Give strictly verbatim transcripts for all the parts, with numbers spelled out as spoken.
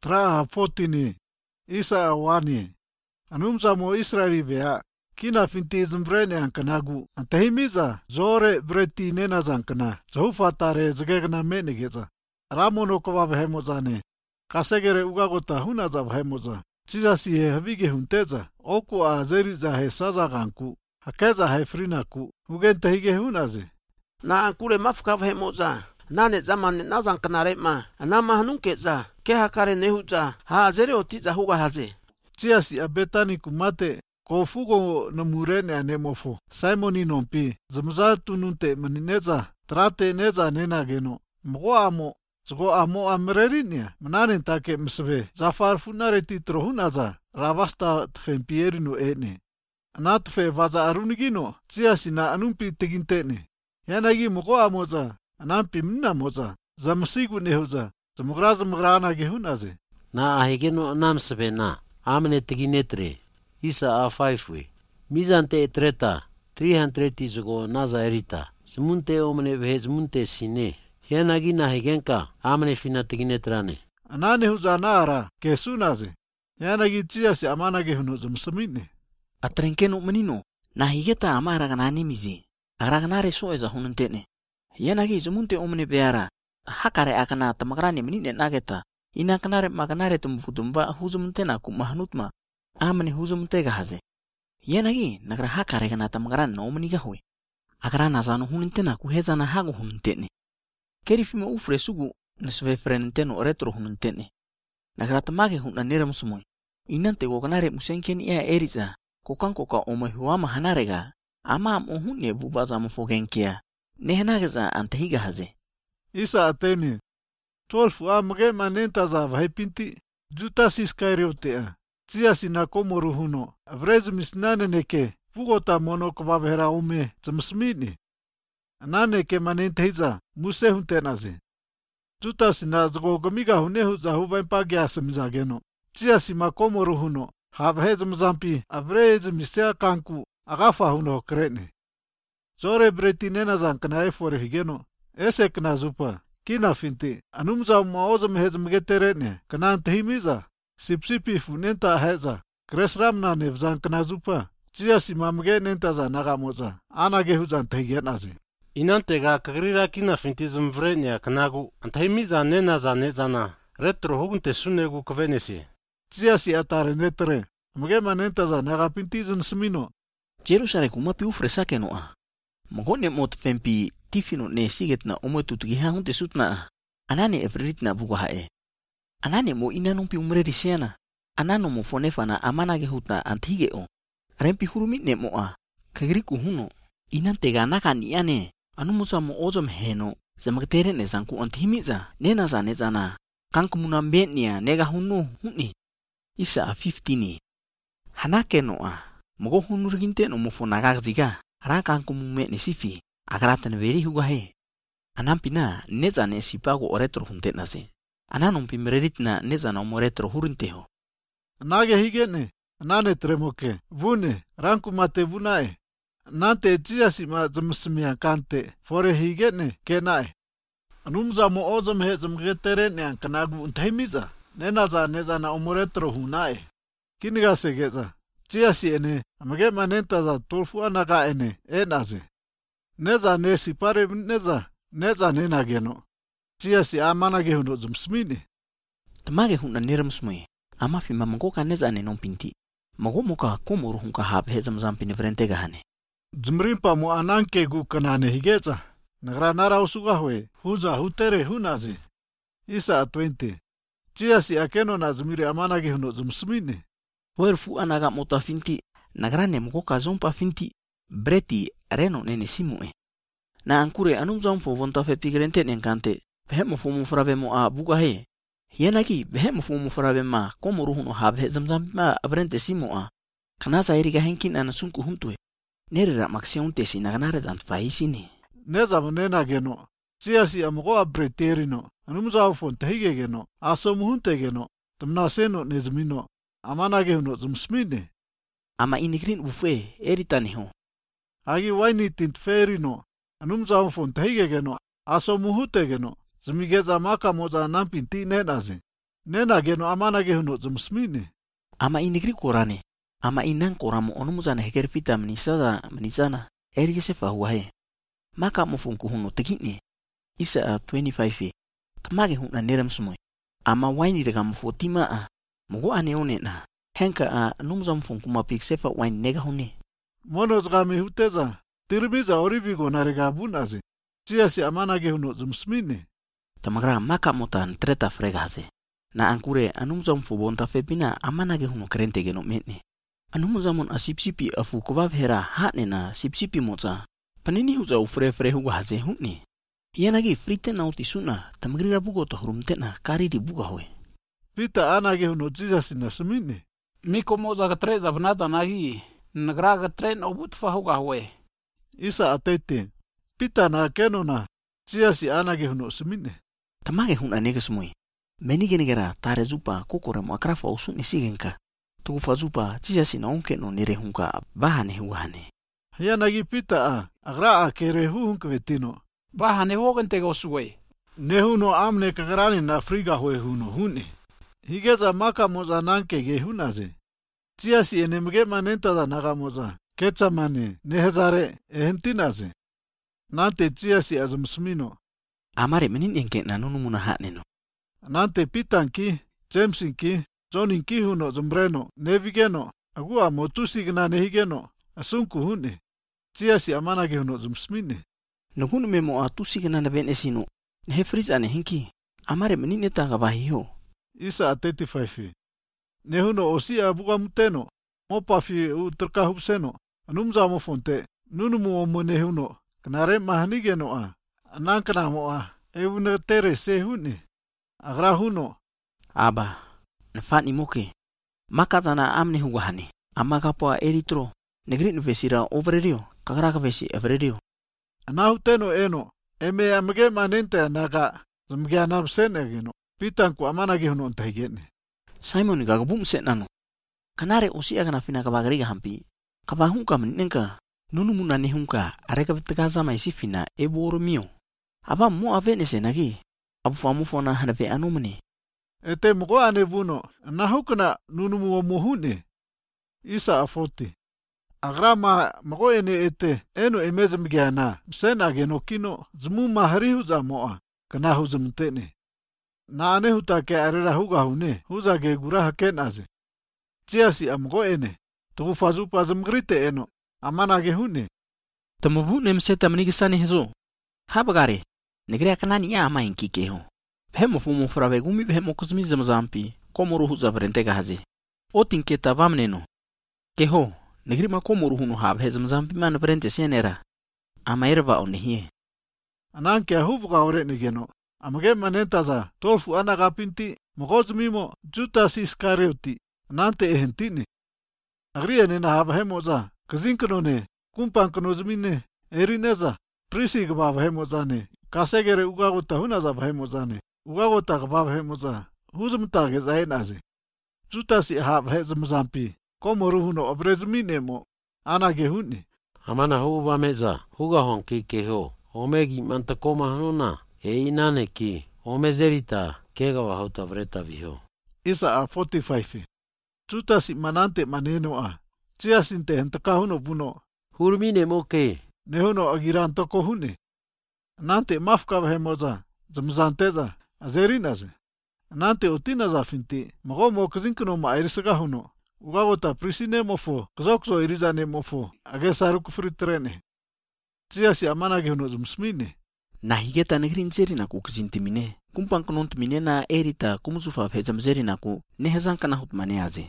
Tra fotini. Isa awani. Anumza mo Israeli vea. Kina finti zmvrene ankanagu. Antahimiza. Zore vreti nena zankana. Zahufatare zgegna menegeza. Ramono kova vahemozane. Kasegere ugagota hunaza vahemoza. Chizasi he havige hunteza. Oku a zeriza he saza ganku. Hakeza he frinaku. Hugenta hige hunaze. Na ankule mafka vahemoza. Nane zamane nazan kanare ma. Anama hanunkeza. Ke hakare nehuza. Ha zeri otiza huga haze. Chizasi abetani kumate. Kofugo na murene anemofo. Simoni nompi. Zamza tununte manineza. Trate neza nena geno. Mgo amo. Zgo amo amrerinia. Mananen take msve. Zafar funare titro hunaza. Ravasta tfempieri no ene. Anatfe vaza arunigino. Chizasi na anumpi tegintene. Yanagi mgo amoza. Anampi mna moza. Zamsigu nehuza. Zamugraza mugrana gehunaze. Na ahigeno namsve na. Amne teginetre. Isa a faifwe. Mizante treta. Trihantreti zugo naza erita. Zmunte omne vehe zmunte sine. Hianagi na higenka. Amne fina teginetrane. Anane huza naara. Kesunaze. Yanagi chiyasi amana gehuno zumsamine. Atrenkeno menino. Na higeta amara ganani mizi. Araganare soeza hunentene. Yanagi zumunte omne beara. Hakare akana tamagrani menine nageta. Ina kanare maganare tumfutumba huzumentena kumahanutma. Amane huzumentega haze. Yanagi nagra hakare kana tamagran no omniga hoy. Agra nazano hunentena kuheza na hago hunentene. Kerifima ufre sugu nesve frenenteno retro hunentene. Nagra tamage hunna neramsumoy. Inante goganare musenkeni ea eriza. Kokankoka omay huama hanarega. Ama am ohunye vuvaza mofogenkia. Nehenageza antehiga haze. Isa ateni. Tolfu amge manenta za vahipinti. Juta siskairiotea. Chiyasi na komoru huno. Avrez misnane neke. Fugota mono kvavera ume. Zamsmini. Anane ke manenta hiza. Muse huntenaze. Juta sina zgogomiga hunehu za huvampagya samizageno. Chiyasi ma komoru huno. Havhez mzampi. Avrez misea kanku. Agafa huno krene. Zore bretinena zankana efore higeno. Ese kna zupa. Kina finti. Anumza maoza mehez mgeterene. Kanan tehimiza. Sipsipi funenta heza. Kresramna nevzan kna zupa. Chiyasi mamge nenta za nagamoza. Anage huzan tehigenaze. Inantega kagrira kina finti zmvrenya kanagu. Antahimiza nena za nezana. Retro hugunte sunegu kvenesi. Chiyasi atare netere. Mge manenta za nagapintizan smino. Jerusare kumapi ufresake noa. Mogone mot fempi tifino ne sigetna omotutugiha hunte sutna. Anane evritna vugahae. Anane mo inanumpi umrerisiana. Anano mo fonefana amanage hutna antige o. Rempi hurumit ne moa. Kagriku huno. Inantega nakani ane. Anumusa mo ozom heno. Zamagtere ne zanku antihimiza. Nena zane zana. Kankumuna mbetnia nega hunu huni. Isa a fiftini. Hanake noa. Mogo hunurginte no mo fonagagziga. Rakankumu ne sifi. Agratan veri hugahe. Anampina neza ne sipago oretro huntenase. Ananum pimreritna neza na omoretro hurinteho. Nage higene. Nane tremoke. Vune. Ranku mate vunae. Nante chiyasi ma zamsmia kante. Fore higene kenae. Anumza mo ozam he zamgeterene ankanagu untahimiza. Nenaza neza na omoretro hunae. Kiniga segeza. Chiyasi ene. Amage manenta za tolfu anaga ene. Enaze. Neza ne sipare neza. Neza nena geno. Chiyasi amana gehuno zumsmini. Tamage hunna neramsmoy. Ama fi mamangoka neza ne non pinti. Mago moka komuru hunka hab he zamzampini vrentega hane. Zumrimpa mo ananke gu kanane higeza. Nagra nara usugahwe. Huza hutere hunazi. Isa a twenty. Chiyasi akeno na zumiri amana gehuno zumsmini. Werfu anaga mota finti. Nagrane mokoka zompa finti. Breti reno nene simue. Na ankure anumza mfo vonta fe pigrente nenkante. Vehemo fumu fravemo a vugahe. Hienaki vehemo fumu fravema komoru huno habe zamzamba avrente simoa. Kanasa eriga henkin anasunku huntue. Nerera maxion si naganare zant faisini. Neza nena geno. Chiyasi amgo abreterino. Anumza fonta hige geno. Asomu hunte geno. Tamna seno nezmino. Amana gehuno zumsmine. Ama inigrin ufe eritani ho. Agi waini tint ferino. Anumza fonta hige geno. Asomu hute geno. Zmigeza maka moza nampinti nenaze. Nena geno amana gehuno zumsmine. Ama inigri korane. Ama inang koramo onumuzana heker fita menisada menisana. Eri sefa huahe. Maka mufungku huno tegini. Isa a twenty-five. Tamage huna nerem sumoy. Ama waini daga mufotima a. Mugo ane one na. Henka a numza mfunku mapik sefa waini nega hune. Mono zgami huteza. Tirmiza orivigo narega bunaze. Jiasi amana gehuno zumsmine. Tamagra maka motan treta fregaze. Na ankure anumza mfubonta fepina amana gehuno krente geno metne. Anumza mon asipsipi afu kovav hera hatne na sipsipi moza. Panini huza ufre fre huga haze hune. Yanagi frite na utisuna tamagrira bugo to hurumtena kari di buga hoe. Pita anage huno jizasi na sumine. Miko moza ka tre zabnata nagi. Nagra ka tre na ubutfa huga hoe. Isa atete. Pita na keno na jizasi anage huno sumine. Tamage huna nega semui. Menige negera tare zupa kokore mo akrafa usuni sigenka. Tukufa zupa jizasi na onke no nere hunka bahane huhane. Yanagi pita a agra a kere huhunk vetino. Bahane hogan tego suwe. Nehuno amne kagarani na friga hoe huno hune. Higeza maka moza nanke ge hunaze. Jiasi enemge manenta da naga moza. Kecha mane nehezare ehentinaze. Nante jiasi azumsmino. Amare menin enke na nunu muna hatne no. Nante pitanki, Jamesinki, Johninki huno zumbreno, nevigeno, agua motusigna nehigeno, asunku hune. Jiasi amanage huno zumsmine. Nagunu memo a tusigna na venesino. Nehefriz ane hinki. Amare menin etanga vahiho. Isa a thirty-five. Nehuno osia buga muteno. Mopafi u terkahupseno. Anumza mo fonte. Nunumu omo nehuno. Kanare mahanigeno a. Anankana mo a. Euna tere se hune. Agra huno. Aba. Nefani moke. Maka tana amne huwahane. Amaka poa eritro. Negri nvesira overerio. Kagraka vesi evererio. Anahuteno eno. Eme amge manente anaga. Zamge anamsen egeno. Pitanku amanage huno ontahigene. Simon gagabum setnano. Kanare osi agana fina kabagariga hampi. Kabahunka menenka. Nunu muna nehunka. Areka vitagaza maisi fina eboro mio. Aba mo avenese nagi. Abu famu fona hanave anomene. Ete mgo anevuno. Nahukuna nunu muo muhune. Isa a forty. Agrama mgo ene ete. Eno emeze mgiana. Msena ageno kino. Zmu maharihuza moa. Kanahu zumtene. Na ane huta ke arera huga hune, huza ge guraha kenaze. Jiasi amgo ene, tuku fazupa zamgrite eno, amana ge hune. Tamavu nemseta manigisani hezo. Habagare, negre akanani ya ama inki keho. Behemo fumo frave gumi behemo kusmi zamzampi, komoro huza vrentega haze. Otinketa vamneno. Keho, negri ma komoro huno hab he zamzampi man vrente sienera. Ama erva onehie. Ananke ahuvuga ore negeno. Amage manentaza, tolfu anaga pinti, mogozmimo, jutas iskarioti, nante ehentine. Agria nena habhemoza, kazinkanone, kumpankanozmine, erineza, prisi gabavhemozane, kasegere ugagota hunaza vhemozane, ugagota gabavhemoza, huzmtage zaenaze. Jutas habhezmzampi, komoruhuno obrezminemo, anage huni. Amana huwa meza, huga honki keho, omegi mantakoma hanuna. E inane ki, omezerita, kega wa hauta vreta viho. Isa a forty-five. Tutasi manante maneno a. Jiasinte hentakahuno buno. Hurmine moke. Nehuno agirantoko hune. Nante mafka vahemoza. Zamzanteza. Azerinaze. Nante utinaza finti. Mago mo kazinkuno ma irisaga huno. Ugagota prisine mofo. Kazokso irizane mofo. Agesaru kufritrene. Jiasi amanage huno zumsmine. Na higeta negrin zerina ku kzintimine. Kumpang konontimine na erita kumusufa fezam zerina ku nehezan kana hutmane aze.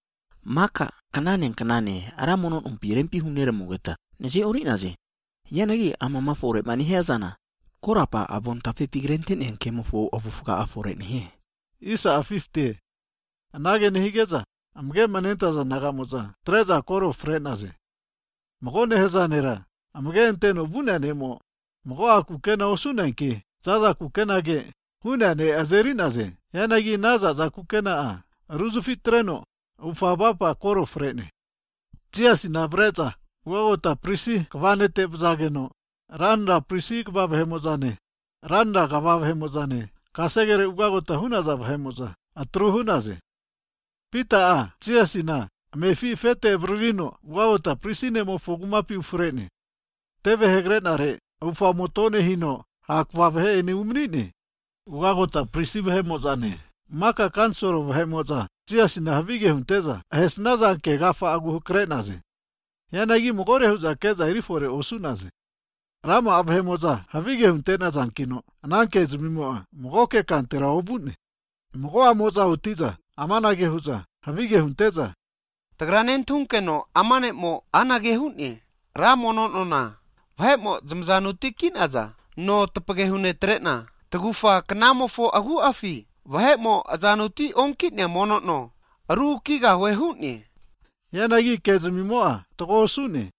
Maka kanane kanane aramonon umpirempi hunere mogeta. Nese orinaze. Yanagi ama mafore mani hezana. Korapa avon tafe pigrenten en kemofo avufuka afore nihe. Isa a fifty. Anage nehigeza. Amge manentaza nagamoza. Treza koro frenaze. Mago nehezanera. Amge enteno bunanemo. Mgo aku kena osunanki, zaza kukena ge, hunane azerinaze, yanagi naza za kukena a, ruzufi treno, ufabapa koro frene. Jiasi na breza, uagota prisi kvanete bzageno, randa prisi kva vhemozane, randa kva vhemozane, kasegere uagota hunaza vhemoza, atruhunaze. Pita a, tsiasina, mefi fete vrurino, wauta prisine mo fogumapi ufrene. Teve hegrenare, ufa motone hino, hakwavehe ene umnine. Wagota prisivehe mozane. Maka kansoro vehe moza, tsiasina havige hunteza, ahesnaza ke gafa agu hukrenaze. Yanagi mogore huza keza irifore osunaze. Rama abhe moza, havige huntena zankino, ananke zumimoa, mogoke kantera obune. Mogoa moza utiza, amanage huza, havige hunteza. Tagranen tunkeno amane mo anage hunye. Ramono nona. Vahe mo zamzanuti kinaza. No tapage hune tretna. Tagufa kanamo fo agu afi. Vahe mo azanuti onkitnya mono no. Aru kiga we hunye. Yanagi kezumimoa, togo sune.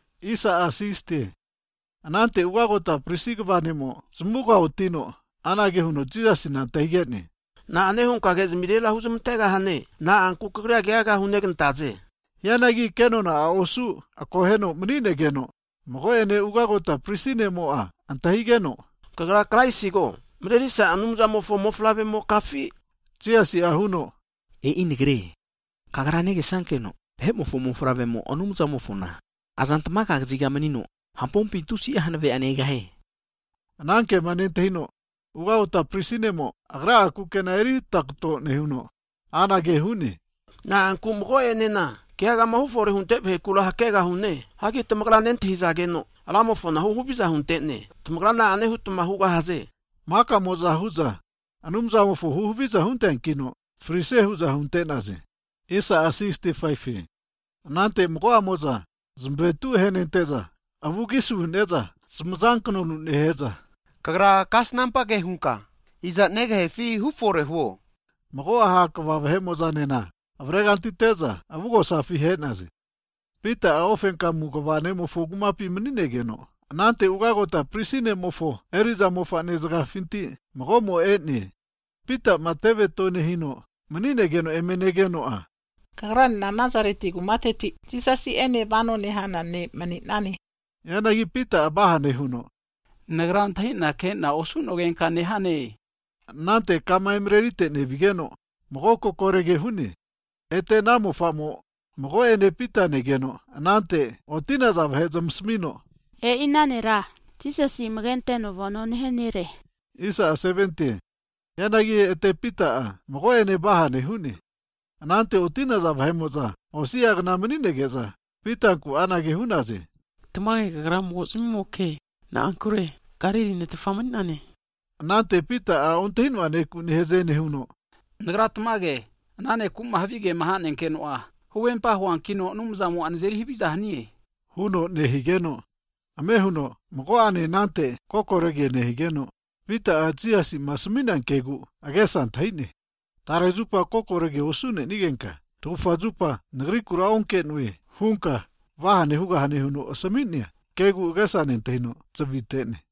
Isa asiste. Anante uwagota prisigvanemo, zumuga utino, anage huno jidasina taigene. Na ane hun kage mirela huzum tega hane. Na anku kukria geaga hunegen taze. Yanagi keno na aosu, akoheno mnine geno. Mogo ene ugagota prisine moa, antahigeno. Kagra kraisigo. Mrerisa anumza mofo moflave mo kafi. Jiasi ahuno. E inigre. Kagra nege sankeno. He mofo mofrave mo anumza mofona. Azantamaka gziga manino. Hampompi tusi ahanave anega he. Ananke manentehino. Ugauta prisinemo, agra akukena eri takto nehuno. Anage hune. Na anku mgo enena. Keaga mahufore huntepe kula hakega hune. Hagi tamagra nentihizageno. Alamofona huhubiza huntene. Tamagra na ane hutamahuga haze. Maka moza huza. Anumza mofo huhubiza huntenkino. Frise huza huntenaze. Isa asisti faifi. Anante mgoa moza. Zmbetu henenteza. Avugisu huneza. Smzankano nuneheza. Kagra kas nampake hunka. Iza nega hefi hufore huo. Mago ahaka vavehe moza nena. Avreganti teza. Avugo safi henazi. Pita aofenka mugavane mofo gumapi meninegeno. Anante ugagota prisine mofo. Eriza mofa nezga finti. Mago mo etni. Pita mateve tone hino. Meninegeno emenegeno a. Kagran na Nazareti gumateti. Jisasi ene bano nehana ne maninani. Yanagi pita abaha nehuno. Nagran tahi na ke na osuno gen ka nehane. Nante kama emrerite nevigeno. Mogo kokorege hune. Ete namo famo. Mogo ene pita negeno. Nante otina zavhezam smino. E inane ra. Jisasi magente no vono nehenire. Isa seventy. Yanagi ete pita a. Mogo ene baha nehune. Nante otina zavhemoza. Osiag na meninegeza. Pita ku anage hunaze. Tamage kagram wo zimo ke. Na ankure. Kariri ne tefamanane. Nante pita a ontehino ane kuni hezene huno. Nagra tamage. Nane kuma havige mahanen keno a. Huwempa huan kino numzamu anzeri hibiza hanie. Huno nehigeno. Ame huno. Mogo ane nante kokorege nehigeno. Pita a jiasi masminan kegu. Agesan tahine. Tare zupa kokorege osune nigenka. Tufa zupa nagrikura onkenwe. Hunka. Vahane huga hane huno osaminia. Kegu agesan entehino. Zavitene.